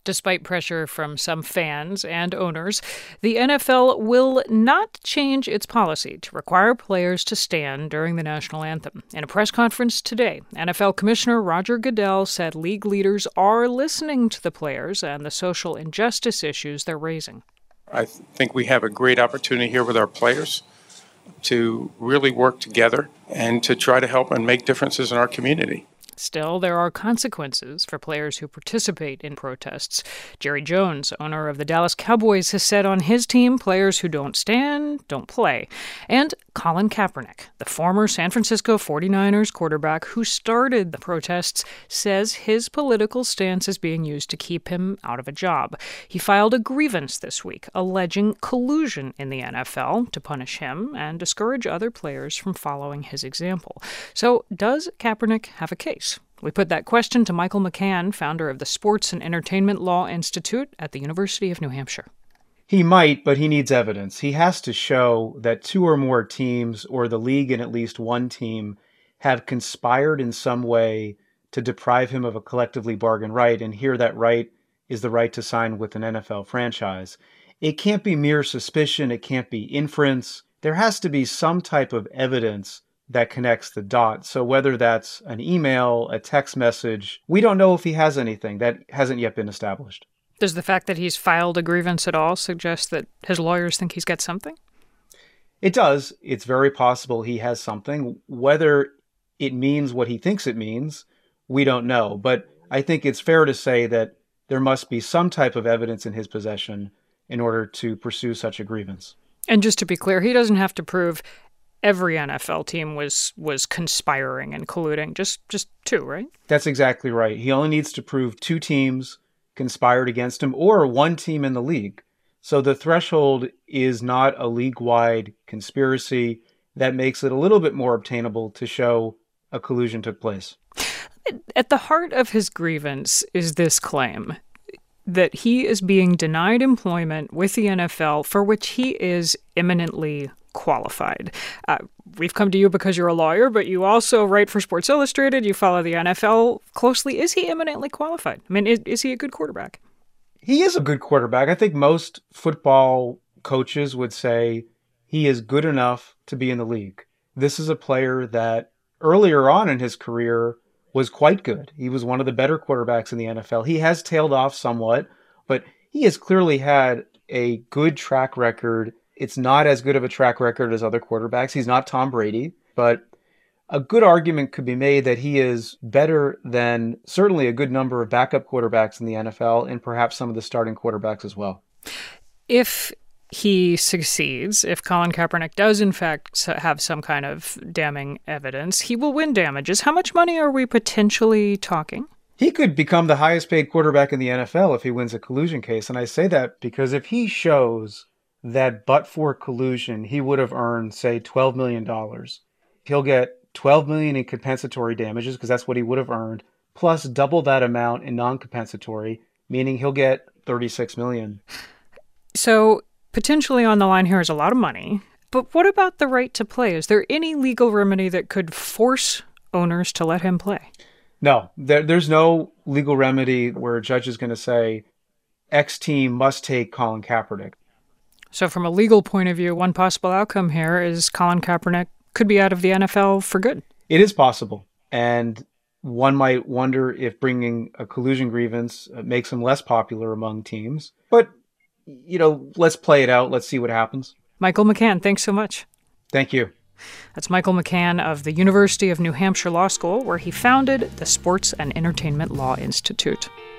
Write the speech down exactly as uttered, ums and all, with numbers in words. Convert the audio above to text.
Despite pressure from some fans and owners, the N F L will not change its policy to require players to stand during the national anthem. In a press conference today, N F L Commissioner Roger Goodell said league leaders are listening to the players and the social injustice issues they're raising. I think we have a great opportunity here with our players to really work together and to try to help and make differences in our community. Still, there are consequences for players who participate in protests. Jerry Jones, owner of the Dallas Cowboys, has said on his team, players who don't stand don't play. And Colin Kaepernick, the former San Francisco forty-niners quarterback who started the protests, says his political stance is being used to keep him out of a job. He filed a grievance this week alleging collusion in the N F L to punish him and discourage other players from following his example. So, does Kaepernick have a case? We put that question to Michael McCann, founder of the Sports and Entertainment Law Institute at the University of New Hampshire. He might, but he needs evidence. He has to show that two or more teams, or the league and at least one team, have conspired in some way to deprive him of a collectively bargained right, and here that right is the right to sign with an N F L franchise. It can't be mere suspicion. It can't be inference. There has to be some type of evidence that connects the dots. So whether that's an email, a text message, we don't know if he has anything. That hasn't yet been established. Does the fact that he's filed a grievance at all suggest that his lawyers think he's got something? It does. It's very possible he has something. Whether it means what he thinks it means, we don't know. But I think it's fair to say that there must be some type of evidence in his possession in order to pursue such a grievance. And just to be clear, he doesn't have to prove every N F L team was was conspiring and colluding. Just just two, right? That's exactly right. He only needs to prove two teams conspired against him or one team in the league. So the threshold is not a league-wide conspiracy. That makes it a little bit more obtainable to show a collusion took place. At the heart of his grievance is this claim that he is being denied employment with the N F L for which he is eminently qualified. Uh, we've come to you because you're a lawyer, but you also write for Sports Illustrated. You follow the N F L closely. Is he eminently qualified? I mean, is, is he a good quarterback? He is a good quarterback. I think most football coaches would say he is good enough to be in the league. This is a player that earlier on in his career was quite good. He was one of the better quarterbacks in the N F L. He has tailed off somewhat, but he has clearly had a good track record. It's not as good of a track record as other quarterbacks. He's not Tom Brady, but a good argument could be made that he is better than certainly a good number of backup quarterbacks in the N F L and perhaps some of the starting quarterbacks as well. If he succeeds, if Colin Kaepernick does in fact have some kind of damning evidence, he will win damages. How much money are we potentially talking? He could become the highest paid quarterback in the N F L if he wins a collusion case. And I say that because if he shows that but for collusion, he would have earned, say, twelve million dollars. He'll get twelve million dollars in compensatory damages because that's what he would have earned, plus double that amount in non-compensatory, meaning he'll get thirty-six million dollars. So potentially on the line here is a lot of money. But what about the right to play? Is there any legal remedy that could force owners to let him play? No, there, there's no legal remedy where a judge is going to say X team must take Colin Kaepernick. So from a legal point of view, one possible outcome here is Colin Kaepernick could be out of the N F L for good. It is possible. And one might wonder if bringing a collusion grievance makes him less popular among teams. But, you know, let's play it out. Let's see what happens. Michael McCann, thanks so much. Thank you. That's Michael McCann of the University of New Hampshire Law School, where he founded the Sports and Entertainment Law Institute.